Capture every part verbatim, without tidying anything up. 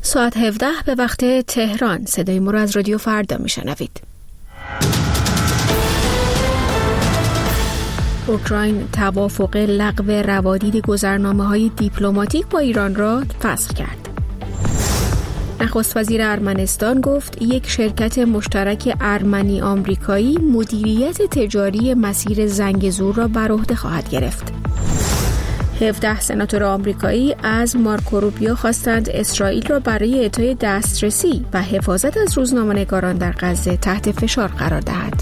ساعت هفده به وقت تهران. صدای ما را از رادیو فردا میشنوید. اوکراین توافق لغو روادید گذرنامه‌های دیپلماتیک با ایران را فسخ کرد. نخست وزیر ارمنستان گفت یک شرکت مشترک ارمنی آمریکایی مدیریت تجاری مسیر زنگزور را بر عهده خواهد گرفت. هفده سناتور آمریکایی از مارکو روبیو خواستند اسرائیل را برای اعطای دسترسی و حفاظت از روزنامه‌نگاران در غزه تحت فشار قرار دهد.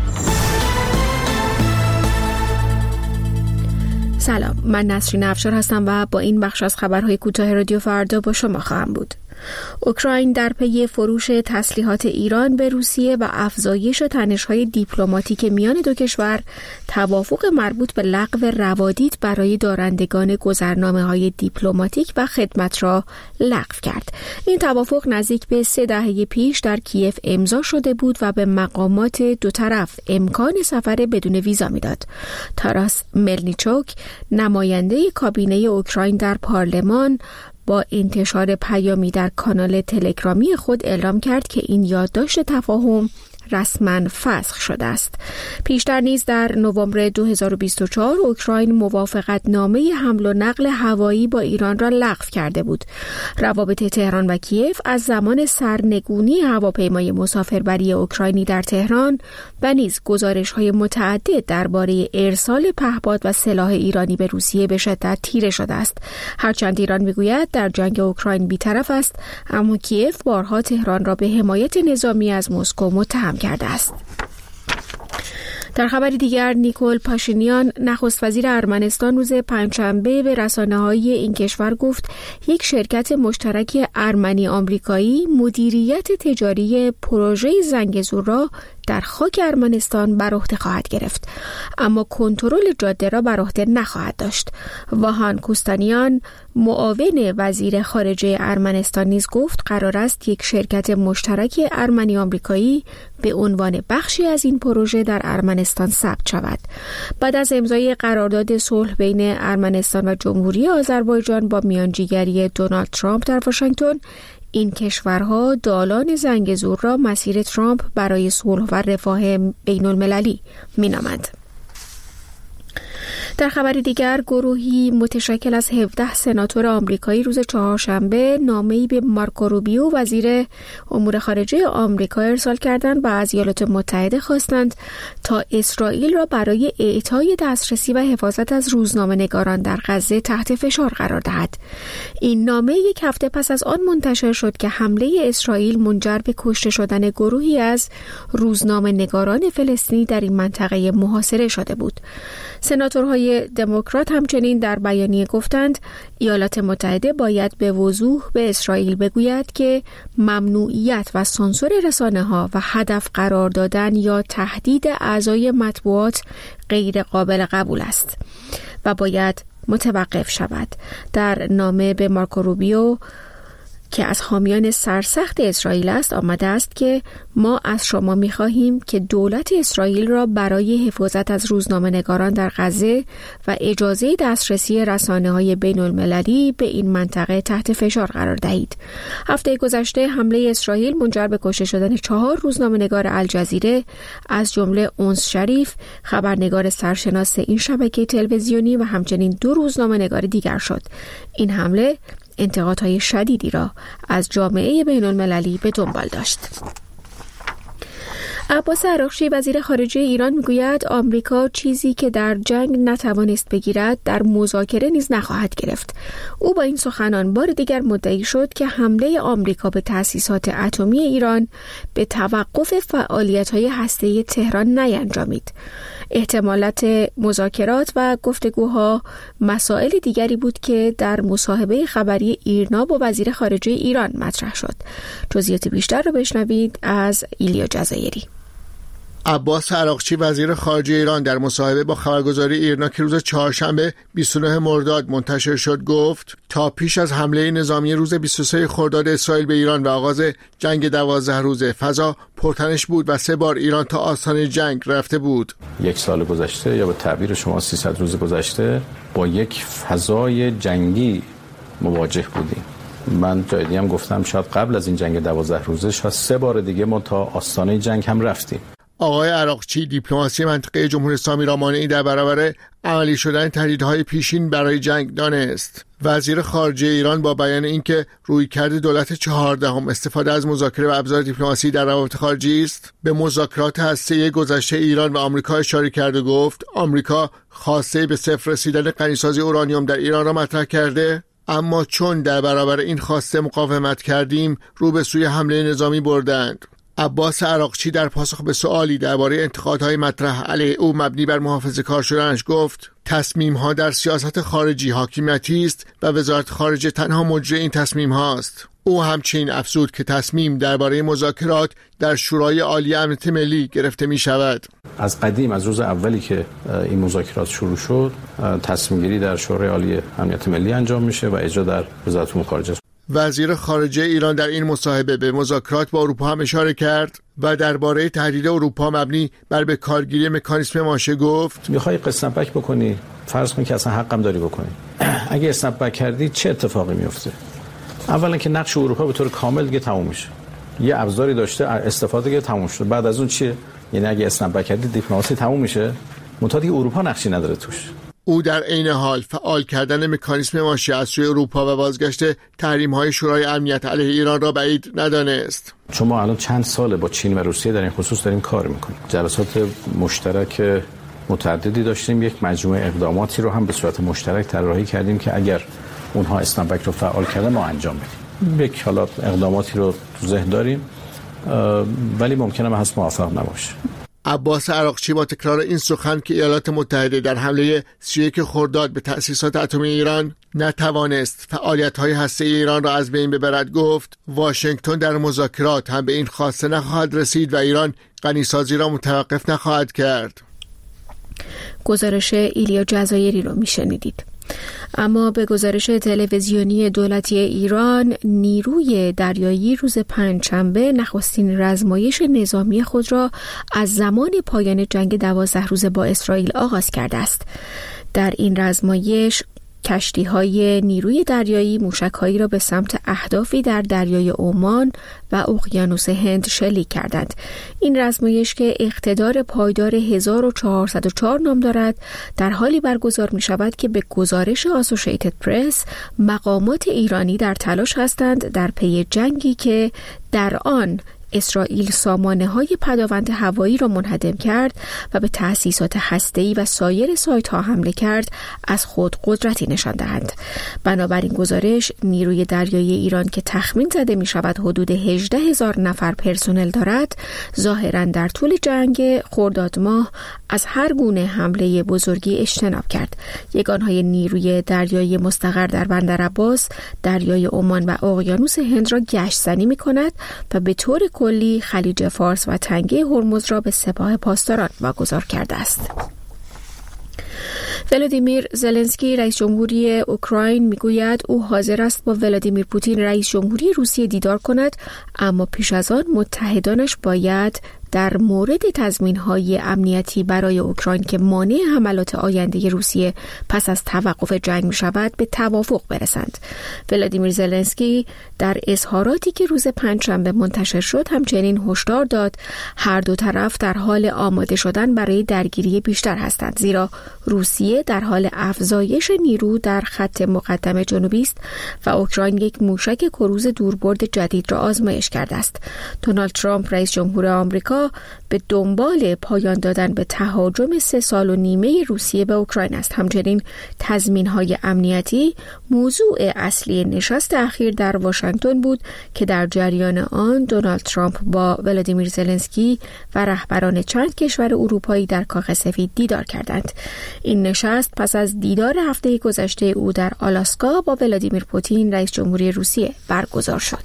سلام، من نسرین افشار هستم و با این بخش از خبرهای کوتاه رادیو فردا با شما خواهم بود. اوکراین در پی فروش تسلیحات ایران به روسیه و افزایش تنش‌های دیپلماتیک میان دو کشور توافق مربوط به لغو روادید برای دارندگان گذرنامه‌های دیپلماتیک و خدمت را لغو کرد. این توافق نزدیک به سه دهه پیش در کیف امضا شده بود و به مقامات دو طرف امکان سفر بدون ویزا میداد. تاراس ملنیچوک، نماینده کابینه اوکراین در پارلمان، با انتشار پیامی در کانال تلگرامی خود اعلام کرد که این یادداشت تفاهم رسما فسخ شده است. پیشتر نیز در نوامبر دو هزار و بیست و چهار اوکراین موافقت نامه حمل و نقل هوایی با ایران را لغو کرده بود. روابط تهران و کیف از زمان سرنگونی هواپیمای مسافربری اوکراینی در تهران و نیز گزارش‌های متعدد درباره ارسال پهپاد و سلاح ایرانی به روسیه به شدت تیره شده است. هرچند ایران میگوید در جنگ اوکراین بی‌طرف است، اما کیف بارها تهران را به حمایت نظامی از مسکو متهم کرده است. در خبری دیگر، نیکول پاشینیان، نخست وزیر ارمنستان، روز پنجشنبه به رسانه‌های این کشور گفت یک شرکت مشترک ارمنی آمریکایی مدیریت تجاری پروژه زنگزور را در خاک ارمنستان بر عهده خواهد گرفت، اما کنترل جاده را بر عهده نخواهد داشت. واهان کوستانیان، معاون وزیر خارجه ارمنستان، نیز گفت قرار است یک شرکت مشترک ارمنی آمریکایی به عنوان بخشی از این پروژه در ارمنستان ثبت شود. بعد از امضای قرارداد صلح بین ارمنستان و جمهوری آذربایجان با میانجیگری دونالد ترامپ در واشنگتن، این کشورها دالان زنگزور را مسیر ترامپ برای صلح و رفاه بین المللی مینامند. در خبر دیگر، گروهی متشکل از هفده سناتور آمریکایی روز چهارشنبه نامه‌ای به مارکو روبیو، وزیر امور خارجه آمریکا، ارسال کردند و از ایالات متحده خواستند تا اسرائیل را برای اعطای دسترسی و حفاظت از روزنامه‌نگاران در غزه تحت فشار قرار دهد. این نامه یک هفته پس از آن منتشر شد که حمله اسرائیل منجر به کشته شدن گروهی از روزنامه‌نگاران فلسطینی در این منطقه محاصره شده بود. سناتورهای دموکرات همچنین در بیانیه گفتند ایالات متحده باید به وضوح به اسرائیل بگوید که ممنوعیت و سانسور رسانه‌ها و هدف قرار دادن یا تهدید اعضای مطبوعات غیر قابل قبول است و باید متوقف شود. در نامه به مارکو روبیو که از حامیان سرسخت اسرائیل است آمده است که ما از شما می‌خواهیم که دولت اسرائیل را برای حفاظت از روزنامه‌نگاران در غزه و اجازه دسترسی رسانه‌های بین‌المللی به این منطقه تحت فشار قرار دهید. هفته گذشته حمله اسرائیل منجر به کشته شدن چهار روزنامه‌نگار الجزیره، از جمله اونس شریف، خبرنگار سرشناس این شبکه تلویزیونی، و همچنین دو روزنامه‌نگار دیگر شد. این حمله انتقادهای شدیدی را از جامعه بین المللی به دنبال داشت. عباس عراقچی، وزیر خارجه ایران، میگوید آمریکا چیزی که در جنگ نتوانست بگیرد در مذاکره نیز نخواهد گرفت. او با این سخنان بار دیگر مدعی شد که حمله آمریکا به تأسیسات اتمی ایران به توقف فعالیت‌های هسته‌ای تهران نینجامید. احتمالات مذاکرات و گفتگوها مسائل دیگری بود که در مصاحبه خبری ایرنا با وزیر خارجه ایران مطرح شد. جزئیات بیشتر رو بشنوید از ایلیا جزایری. عباس عراقچی، وزیر خارجه ایران، در مصاحبه با خبرگزاری ایرنا که روز چهارشنبه بیست و نه مرداد منتشر شد گفت تا پیش از حمله نظامی روز بیست و سه خرداد اسرائیل به ایران و آغاز جنگ دوازده روزه فضا پرتنش بود و سه بار ایران تا آستانه جنگ رفته بود. یک سال گذشته یا به تعبیر شما سیصد روز گذشته با یک فضای جنگی مواجه بودیم. من جای دیگه هم گفتم شاید قبل از این جنگ دوازده روزه شاید سه بار دیگه ما تا آستانه جنگ هم رفتیم. آقای عراقچی دیپلماسی منطقه جمهوری اسلامی را مانعی در برابر عملی شدن تهدیدهای پیشین برای جنگ دانست. وزیر خارجه ایران با بیان اینکه رویکرد دولت چهاردهم استفاده از مذاکره و ابزار دیپلماسی در روابط خارجی است، به مذاکرات هسته‌ای گذشته ایران و آمریکا اشاره کرد و گفت آمریکا خواسته به صفر رسیدن غنیسازی اورانیوم در ایران را مطرح کرده، اما چون در برابر این خواسته مقاومت کردیم رو به سوی حمله نظامی بردند. عباس عراقچی در پاسخ به سوالی درباره انتقادهای مطرح علیه او مبنی بر محافظه‌کار شدنش گفت تصمیم‌ها در سیاست خارجی حاکمیتی است و وزارت خارجه تنها مجری این تصمیم هاست. او همچنین افزود که تصمیم درباره مذاکرات در شورای عالی امنیت ملی گرفته می شود. از قدیم از روز اولی که این مذاکرات شروع شد تصمیم گیری در شورای عالی امنیت ملی انجام میشه و اجرا در وزارت امور خارجه. وزیر خارجه ایران در این مصاحبه به مذاکرات با اروپا هم اشاره کرد و درباره تهدید اروپا مبنی بر به کارگیری مکانیسم ماشه گفت میخوای اسنپ بک بکنی، فرض کن که اصلا حقم داری بکنی، اگه اسنپ بک کردی چه اتفاقی میفته؟ اولا که نقش اروپا به طور کامل دیگه تموم میشه، یه ابزاری داشته استفاده دیگه تموم شد، بعد از اون چیه؟ یعنی اگه اسنپ بک کردی دیپلماسی تموم میشه، منتها دیگه اروپا نقشی نداره توش. او در عین حال فعال کردن مکانیسم ماشه از سوی اروپا و بازگشت تحریم‌های شورای امنیت علیه ایران را بعید ندانست. چون ما الان چند ساله با چین و روسیه در این خصوص داریم کار میکنیم. جلسات مشترک متعددی داشتیم، یک مجموعه اقداماتی رو هم به صورت مشترک طراحی کردیم که اگر اونها اسنپ بک رو فعال کردن ما انجام بدیم. یک حالا اقداماتی رو تو ذهن داریم ولی ممکنه ما هست موفق نباشه. عباس عراقچی با تکرار این سخن که ایالات متحده در حمله سی و یک خرداد به تأسیسات اتمی ایران نتوانست فعالیت‌های هسته‌ای ایران را از بین ببرد گفت واشنگتن در مذاکرات هم به این خواسته نخواهد رسید و ایران غنیسازی را متوقف نخواهد کرد. گزارش ایلیا جزایری رو میشنیدید. اما به گزارش تلویزیونی دولتی ایران، نیروی دریایی روز پنجشنبه نخستین رزمایش نظامی خود را از زمان پایان جنگ دوازده روزه با اسرائیل آغاز کرده است. در این رزمایش کشتی‌های نیروی دریایی موشک‌هایی را به سمت اهدافی در دریای عمان و اقیانوس هند شلیک کردند. این رزمایش که اقتدار پایدار هزار و چهارصد و چهار نام دارد، در حالی برگزار می‌شود که به گزارش آسوشیتد پرس مقامات ایرانی در تلاش هستند در پی جنگی که در آن اسرائیل سامانه‌های پداوند هوایی را منهدم کرد و به تأسیسات هسته‌ای و سایر سایت‌ها حمله کرد از خود قدرتی نشان دهند. بنابراین گزارش نیروی دریایی ایران که تخمین زده می‌شود حدود هجده هزار نفر پرسنل دارد، ظاهراً در طول جنگ خرداد ماه از هر گونه حمله بزرگی اجتناب کرد. یگانهای نیروی دریایی مستقر در بندر عباس، دریای عمان و اقیانوس هند را گشت‌زنی می‌کند و به طور کلی خلیج فارس و تنگه هرمز را به سپاه پاسداران واگذار کرده است. ولادیمیر زلنسکی رئیس جمهوری اوکراین میگوید او حاضر است با ولادیمیر پوتین رئیس جمهوری روسیه دیدار کند، اما پیش از آن متحدانش باید در مورد تضمین‌های امنیتی برای اوکراین که مانع حملات آینده روسیه پس از توقف جنگ می‌شود به توافق برسند. ولادیمیر زلنسکی در اظهاراتی که روز پنجشنبه منتشر شد همچنین هشدار داد هر دو طرف در حال آماده شدن برای درگیری بیشتر هستند، زیرا روسیه در حال افزایش نیرو در خط مقدم جنوبی است و اوکراین یک موشک کروز دوربرد جدید را آزمایش کرده است. دونالد ترامپ رئیس جمهور آمریکا به دنبال پایان دادن به تهاجم سه سال و نیمه روسیه به اوکراین است. همچنین تضمین‌های امنیتی موضوع اصلی نشست اخیر در واشنگتن بود که در جریان آن دونالد ترامپ با ولادیمیر زلنسکی و رهبران چند کشور اروپایی در کاخ سفید دیدار کردند. این نشست پس از دیدار هفته گذشته او در آلاسکا با ولادیمیر پوتین رئیس جمهوری روسیه برگزار شد.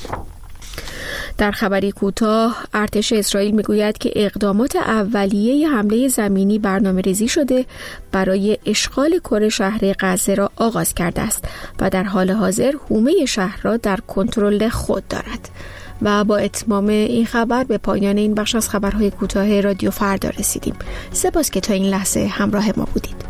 در خبری کوتاه، ارتش اسرائیل میگوید که اقدامات اولیه حمله زمینی برنامه‌ریزی شده برای اشغال کره شهر غزه را آغاز کرده است و در حال حاضر حومه شهر را در کنترل خود دارد. و با اتمام این خبر به پایان این بخش از خبرهای کوتاه رادیو فردا رسیدیم. سپاس که تا این لحظه همراه ما بودید.